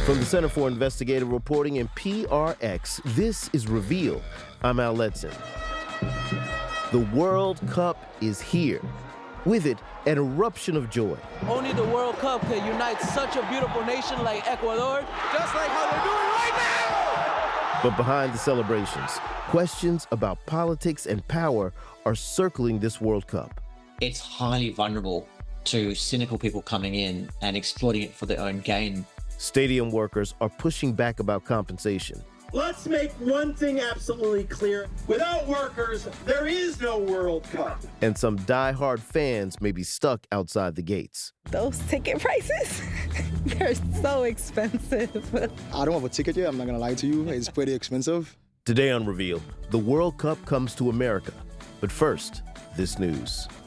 From the Center for Investigative Reporting and PRX, this is Reveal. I'm Al Letson. The World Cup is here. With it, an eruption of joy. Only the World Cup can unite such a beautiful nation like Ecuador, just like how they're doing right now! But behind the celebrations, questions about politics and power are circling this World Cup. It's highly vulnerable to cynical people coming in and exploiting it for their own gain. Stadium workers are pushing back about compensation. Let's make one thing absolutely clear. Without workers, there is no World Cup. And some die-hard fans may be stuck outside the gates. Those ticket prices, they're so expensive. I don't have a ticket yet, I'm not gonna lie to you. It's pretty expensive. Today on Reveal, the World Cup comes to America. But first, this news.